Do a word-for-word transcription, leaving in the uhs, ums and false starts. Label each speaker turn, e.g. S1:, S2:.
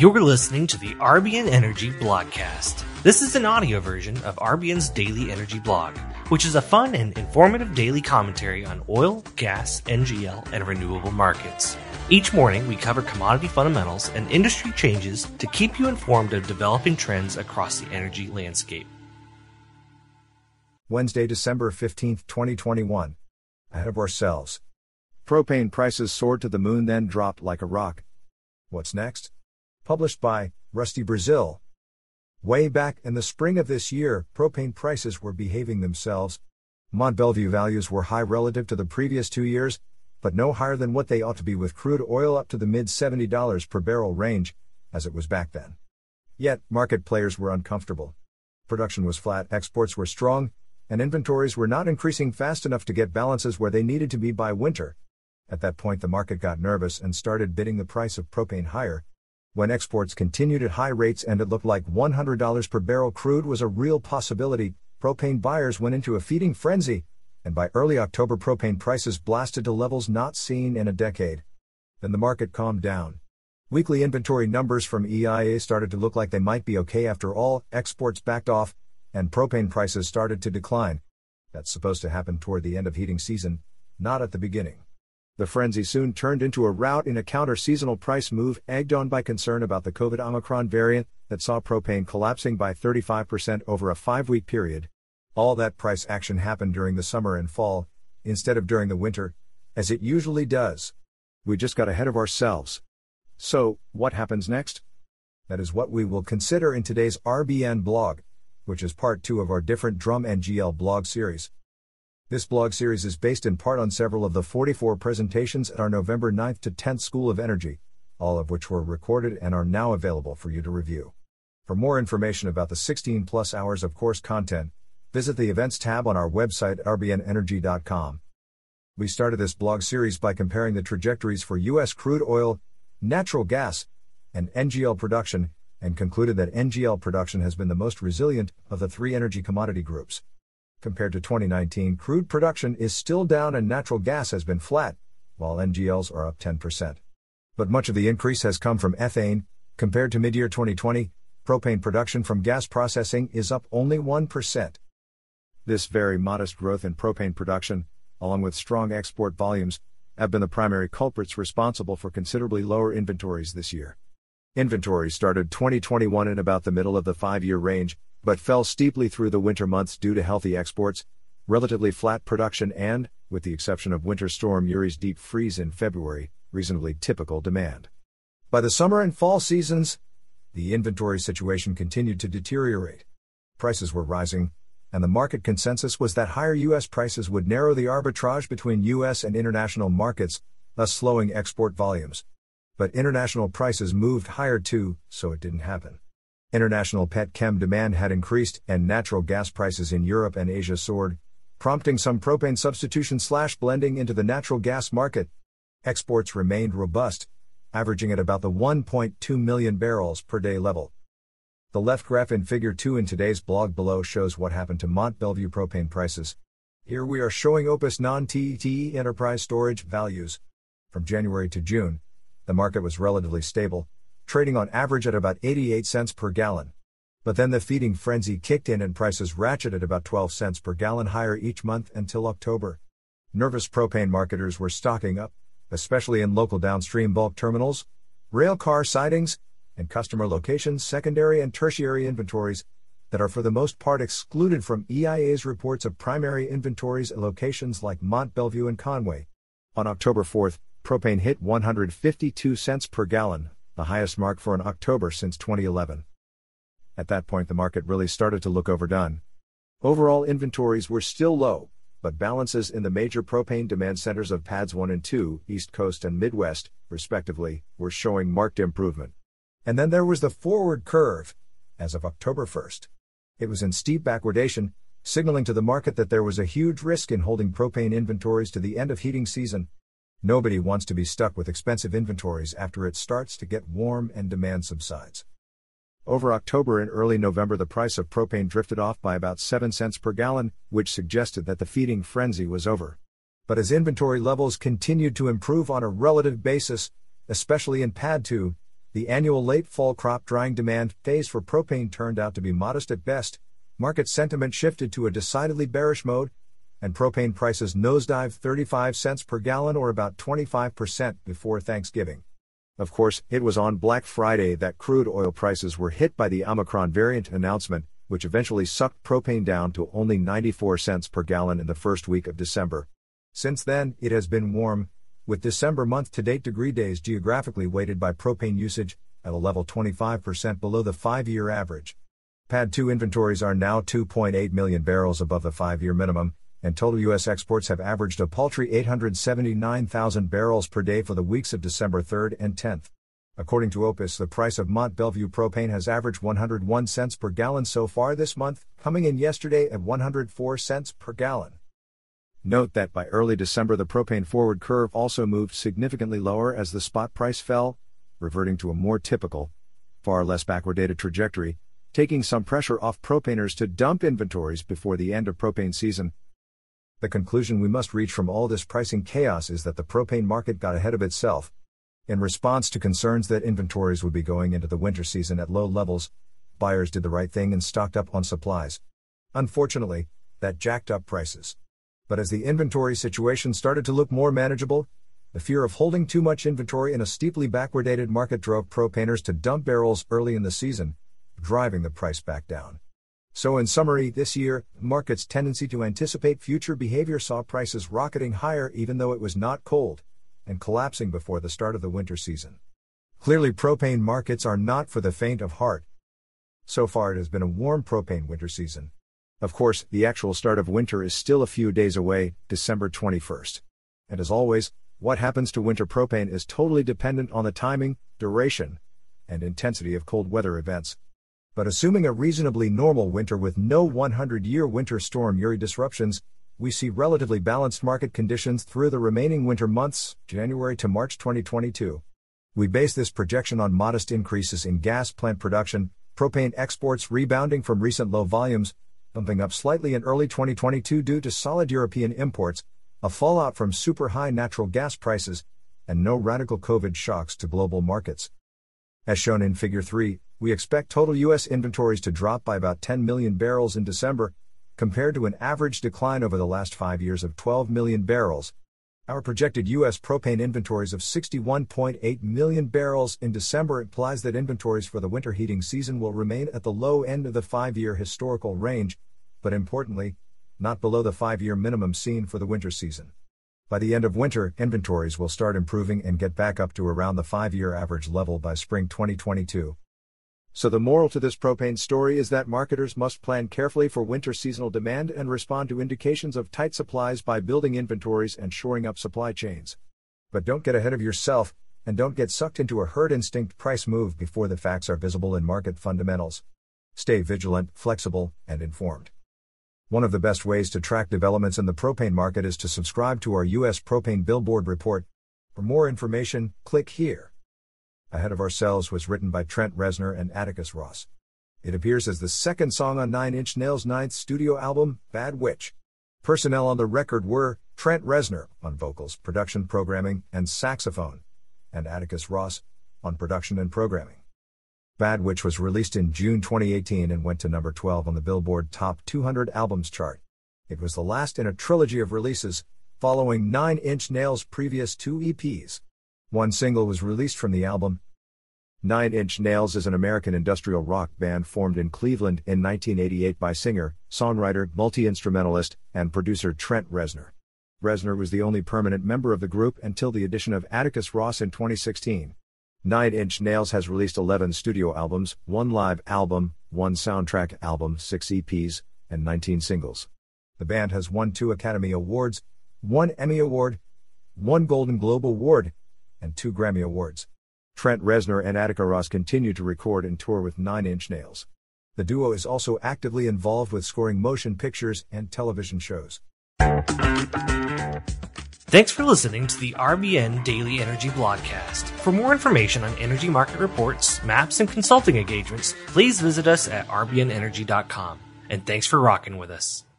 S1: You're listening to the R B N Energy Blogcast. This is an audio version of R B N's Daily Energy Blog, which is a fun and informative daily commentary on oil, gas, N G L, and renewable markets. Each morning, we cover commodity fundamentals and industry changes to keep you informed of developing trends across the energy landscape.
S2: Wednesday, December fifteenth, twenty twenty-one. Ahead of ourselves. Propane prices soared to the moon, then dropped like a rock. What's next? Published by Rusty Brazil. Way back in the spring of this year, propane prices were behaving themselves. Mont Belvieu values were high relative to the previous two years, but no higher than what they ought to be, with crude oil up to the mid seventy dollars per barrel range, as it was back then. Yet, market players were uncomfortable. Production was flat, exports were strong, and inventories were not increasing fast enough to get balances where they needed to be by winter. At that point, the market got nervous and started bidding the price of propane higher. When exports continued at high rates and it looked like one hundred dollars per barrel crude was a real possibility, propane buyers went into a feeding frenzy, and by early October propane prices blasted to levels not seen in a decade. Then the market calmed down. Weekly inventory numbers from E I A started to look like they might be okay after all, exports backed off, and propane prices started to decline. That's supposed to happen toward the end of heating season, not at the beginning. The frenzy soon turned into a rout in a counter-seasonal price move, egged on by concern about the COVID Omicron variant that saw propane collapsing by thirty-five percent over a five-week period. All that price action happened during the summer and fall, instead of during the winter, as it usually does. We just got ahead of ourselves. So, what happens next? That is what we will consider in today's R B N blog, which is part two of our different Drum N G L blog series. This blog series is based in part on several of the forty-four presentations at our November ninth to tenth School of Energy, all of which were recorded and are now available for you to review. For more information about the sixteen plus hours of course content, visit the Events tab on our website at r b n energy dot com. We started this blog series by comparing the trajectories for U S crude oil, natural gas, and N G L production, and concluded that N G L production has been the most resilient of the three energy commodity groups. Compared to twenty nineteen, crude production is still down and natural gas has been flat, while N G Ls are up ten percent. But much of the increase has come from ethane. Compared to mid-year twenty twenty, propane production from gas processing is up only one percent. This very modest growth in propane production, along with strong export volumes, have been the primary culprits responsible for considerably lower inventories this year. Inventories started twenty twenty-one in about the middle of the five-year range, but fell steeply through the winter months due to healthy exports, relatively flat production and, with the exception of Winter Storm Uri's deep freeze in February, reasonably typical demand. By the summer and fall seasons, the inventory situation continued to deteriorate. Prices were rising, and the market consensus was that higher U S prices would narrow the arbitrage between U S and international markets, thus slowing export volumes. But international prices moved higher too, so it didn't happen. International petchem demand had increased, and natural gas prices in Europe and Asia soared, prompting some propane substitution slash blending into the natural gas market. Exports remained robust, averaging at about the one point two million barrels per day level. The left graph in Figure two in today's blog below shows what happened to Mont Belvieu propane prices. Here we are showing Opus non-T E T E enterprise storage values. From January to June, the market was relatively stable, trading on average at about eighty-eight cents per gallon. But then the feeding frenzy kicked in and prices ratcheted about twelve cents per gallon higher each month until October. Nervous propane marketers were stocking up, especially in local downstream bulk terminals, rail car sidings, and customer locations, secondary and tertiary inventories that are for the most part excluded from E I A's reports of primary inventories at locations like Mont Belvieu and Conway. On October fourth, propane hit one hundred fifty-two cents per gallon, the highest mark for an October since twenty eleven. At that point the market really started to look overdone. Overall inventories were still low, but balances in the major propane demand centers of P A D S one and two, East Coast and Midwest, respectively, were showing marked improvement. And then there was the forward curve, as of October first. It was in steep backwardation, signaling to the market that there was a huge risk in holding propane inventories to the end of heating season. Nobody wants to be stuck with expensive inventories after it starts to get warm and demand subsides. Over October and early November the price of propane drifted off by about seven cents per gallon, which suggested that the feeding frenzy was over. But as inventory levels continued to improve on a relative basis, especially in P A D two, The annual late fall crop drying demand phase for propane turned out to be modest at best, market sentiment shifted to a decidedly bearish mode, and propane prices nosedived thirty-five cents per gallon or about twenty-five percent before Thanksgiving. Of course, it was on Black Friday that crude oil prices were hit by the Omicron variant announcement, which eventually sucked propane down to only ninety-four cents per gallon in the first week of December. Since then, it has been warm, with December month-to-date degree days geographically weighted by propane usage, at a level twenty-five percent below the five-year average. P A D two inventories are now two point eight million barrels above the five-year minimum, and total U S exports have averaged a paltry eight hundred seventy-nine thousand barrels per day for the weeks of December third and tenth. According to Opus, the price of Mont Belvieu propane has averaged one hundred one cents per gallon so far this month, coming in yesterday at one hundred four cents per gallon. Note that by early December the propane forward curve also moved significantly lower as the spot price fell, reverting to a more typical, far less backwardated trajectory, taking some pressure off propaners to dump inventories before the end of propane season. The conclusion we must reach from all this pricing chaos is that the propane market got ahead of itself. In response to concerns that inventories would be going into the winter season at low levels, buyers did the right thing and stocked up on supplies. Unfortunately, that jacked up prices. But as the inventory situation started to look more manageable, the fear of holding too much inventory in a steeply backwardated market drove propaners to dump barrels early in the season, driving the price back down. So in summary, this year, the market's tendency to anticipate future behavior saw prices rocketing higher even though it was not cold, and collapsing before the start of the winter season. Clearly, propane markets are not for the faint of heart. So far it has been a warm propane winter season. Of course, the actual start of winter is still a few days away, December twenty-first. And as always, what happens to winter propane is totally dependent on the timing, duration, and intensity of cold weather events. But assuming a reasonably normal winter with no hundred-year winter storm Uri disruptions, we see relatively balanced market conditions through the remaining winter months, January to March twenty twenty-two. We base this projection on modest increases in gas plant production, propane exports rebounding from recent low volumes, bumping up slightly in early twenty twenty-two due to solid European imports, a fallout from super high natural gas prices, and no radical COVID shocks to global markets. As shown in Figure three, we expect total U S inventories to drop by about ten million barrels in December, compared to an average decline over the last five years of twelve million barrels. Our projected U S propane inventories of sixty-one point eight million barrels in December implies that inventories for the winter heating season will remain at the low end of the five-year historical range, but importantly, not below the five-year minimum seen for the winter season. By the end of winter, inventories will start improving and get back up to around the five-year average level by spring twenty twenty-two. So the moral to this propane story is that marketers must plan carefully for winter seasonal demand and respond to indications of tight supplies by building inventories and shoring up supply chains. But don't get ahead of yourself, and don't get sucked into a herd instinct price move before the facts are visible in market fundamentals. Stay vigilant, flexible, and informed. One of the best ways to track developments in the propane market is to subscribe to our U S Propane Billboard Report. For more information, click here. Ahead of Ourselves was written by Trent Reznor and Atticus Ross. It appears as the second song on Nine Inch Nails' ninth studio album, Bad Witch. Personnel on the record were Trent Reznor on vocals, production, programming, and saxophone, and Atticus Ross on production and programming. Bad Witch was released in June twenty eighteen and went to number twelve on the Billboard Top two hundred Albums chart. It was the last in a trilogy of releases, following Nine Inch Nails' previous two E Ps. One single was released from the album. Nine Inch Nails is an American industrial rock band formed in Cleveland in nineteen eighty-eight by singer, songwriter, multi-instrumentalist, and producer Trent Reznor. Reznor was the only permanent member of the group until the addition of Atticus Ross in twenty sixteen. Nine Inch Nails has released eleven studio albums, one live album, one soundtrack album, six E Ps, and nineteen singles. The band has won two Academy Awards, one Emmy Award, one Golden Globe Award, and two Grammy Awards. Trent Reznor and Atticus Ross continue to record and tour with Nine Inch Nails. The duo is also actively involved with scoring motion pictures and television shows.
S1: Thanks for listening to the R B N Daily Energy Blogcast. For more information on energy market reports, maps, and consulting engagements, please visit us at r b n energy dot com. And thanks for rocking with us.